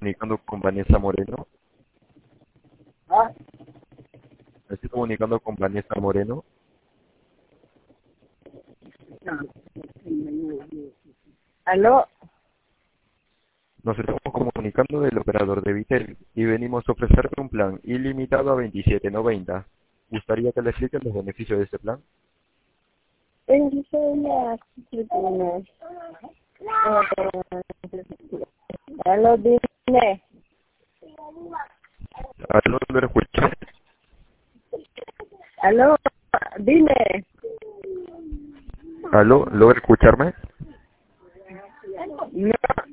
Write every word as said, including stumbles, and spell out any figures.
comunicando con Vanessa Moreno. ¿Ah? Me estoy comunicando con Vanessa Moreno. ¿Aló? Nos estamos comunicando del operador de Vitel y venimos a ofrecerle un plan ilimitado a veintisiete noventa. ¿Gustaría que le explique los beneficios de este plan? ¿Aló? Dime. ¿Aló, lo escucha? ¿Aló? Dime. ¿Aló, logra escucharme? No,